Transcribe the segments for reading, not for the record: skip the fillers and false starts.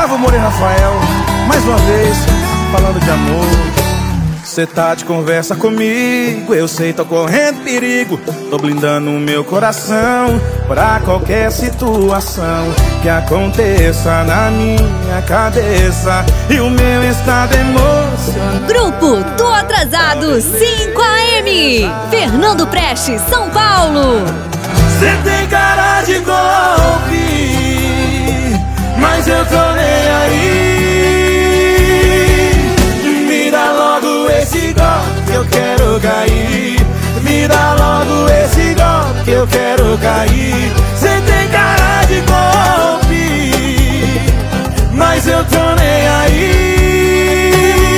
Gustavo Moreira Rafael, mais uma vez, falando de amor. Cê tá de conversa comigo, eu sei, tô correndo perigo. Tô blindando o meu coração pra qualquer situação que aconteça na minha cabeça. E o meu estado emocional. Grupo Tô Atrasado 5am, Fernando Prestes, São Paulo. Cê tem cara de golpe, mas eu tô nem aí. Me dá logo esse golpe que eu quero cair. Me dá logo esse golpe que eu quero cair. Cê tem cara de golpe, mas eu tô nem aí.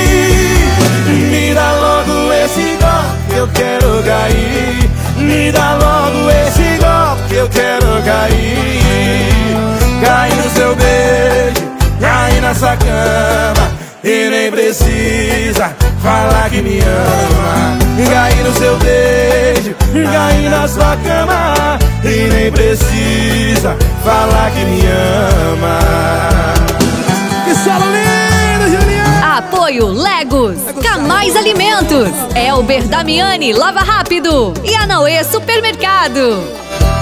Me dá logo esse golpe que eu quero cair. Me dá logo esse golpe que eu quero cair. Cair no seu beijo, cair na sua cama e nem precisa falar que me ama. Cair no seu beijo, cair na sua cama e nem precisa falar que me ama. Que solo lindo, Juliano! Apoio Legos, Camais Alimentos, Elber Damiani Lava Rápido e Anauê Supermercado.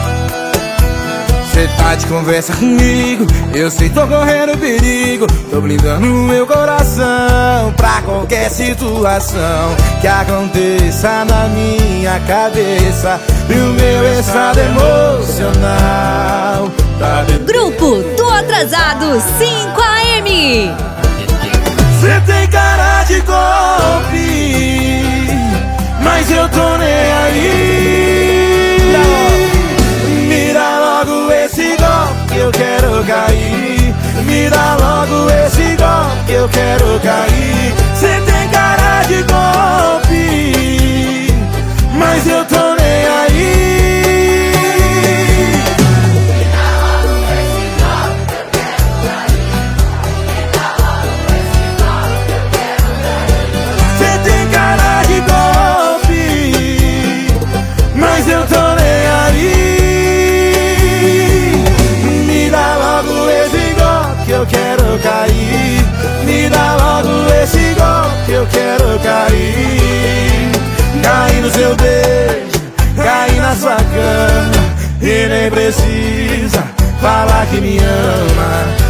Cê tá de conversa comigo, eu sei, tô correndo perigo. Tô blindando o meu coração pra qualquer situação que aconteça na minha cabeça. E o meu estado emocional tá de... Grupo Tô Atrasado 5am. Cê tem cara de golpe, mas eu tô nem aí. Me dá logo esse golpe que eu quero cair. Me dá logo esse golpe que eu quero cair. Cê tem cara de golpe, mas eu tô nem aí. Cê tem cara de golpe, mas eu tô nem aí. Me dá logo esse golpe que eu quero cair. Me dá logo esse golpe que eu quero cair. Cair no seu beijo, cair na sua cama e nem precisa falar que me ama.